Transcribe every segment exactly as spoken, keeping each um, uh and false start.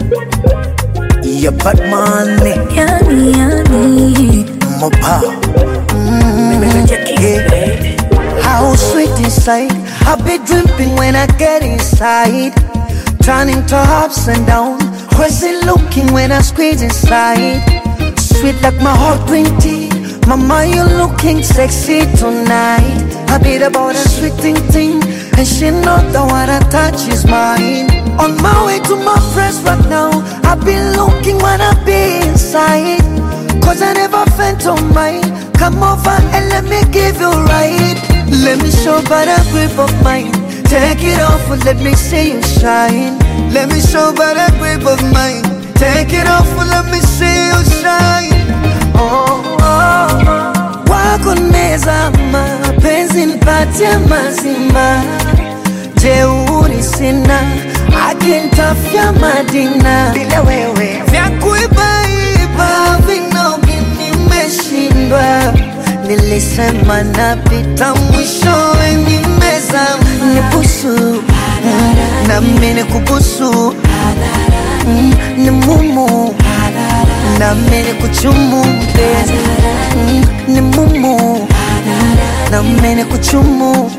Yeah, bad money. Yummy, yummy. More power. Mm, yeah. How sweet inside. I be dripping when I get inside. Turning to ups and down. Crazy looking when I squeeze inside. Sweet like my heart green tea. Mama, you looking sexy tonight. I beat about a sweet thing thing. And she know that what I touch is mine. On my way to my friends right now. I be looking when I be inside. Cause I never felt on mine. Come over and let me give you right. Let me show by the grip of mine. Take it off and let me see you shine. Let me show by the grip of mine. Take it off and let me see you shine. Oh, oh, oh. Wako nimezama, penzi nipatie mazima. Jeuri sina, akinitafia Madina. Bila wewe vya kuibaiba vinogi nimeshindwa. Nilisema napita mwishowe nimezama. Nibusu, na mimi nikubusu. Mm, ni mumu, na mimi nikuchumu mpenzi. Mm, ni mumu, na mimi nikuchumu.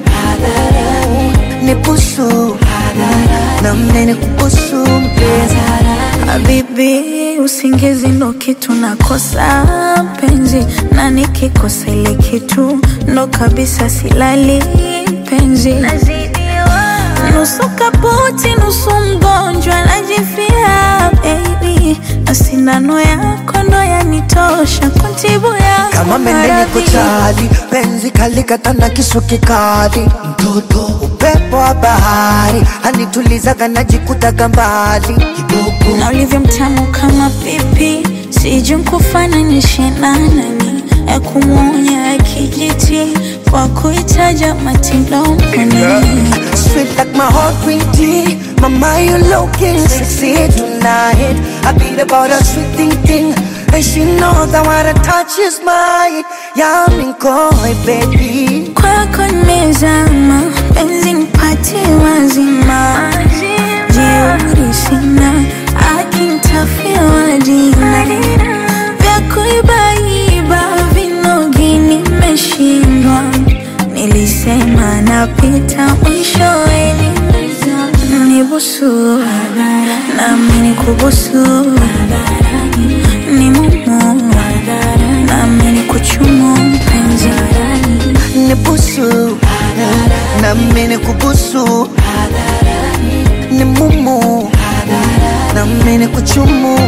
Nibusu, na mimi nikubusu mpenzi. Habibi, usingizi ndo kitu nakosa penzi. Na nikikosa ile kitu ndo kabisa silali penzi. Nusu kaputi, nusu mgonjwa najifia baby. Na sindano yako ndo yanitosha kuntibu ya kama mende niko chali, penzi kalikata na kisu kikali. Mtoto upepo wa bahari, anitulizaga najikutaga mbali kidogo. Na ulivyo mtamu kama pipi, sijui nkufananishe na nani. Ya kumuonya ya kijiti, kwa kuitaja matindo mkononi. Sweet like my heart green tea. Mama, you looking sexy tonight. I beat about a sweet thing thing. And she knows that what I touch is mine. Yummy koi baby. Kwako nimezama, penzi nipatie mazima. Jeuri sina, akinitafia Madina. Vya kuibaiba vinogi nimeshindwa. Nilisema napita mwishowe nimezama. Nibusu, na mimi nikubusu. Ni mumu, na mimi nikuchumu mpenzi. Nibusu, na mimi nikubusu. Ni mumu, na mimi nikuchumu.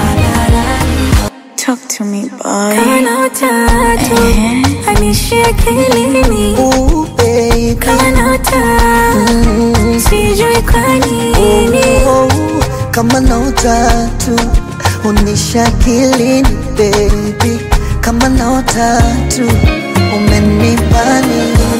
Talk to me, boy. Kama utatu, anishia kilini. Ooh, baby. Kama utatu, sijui kwa nini. Oh, kama na utatu, unisha kilini, baby. Kama na utatu, umenipa nini.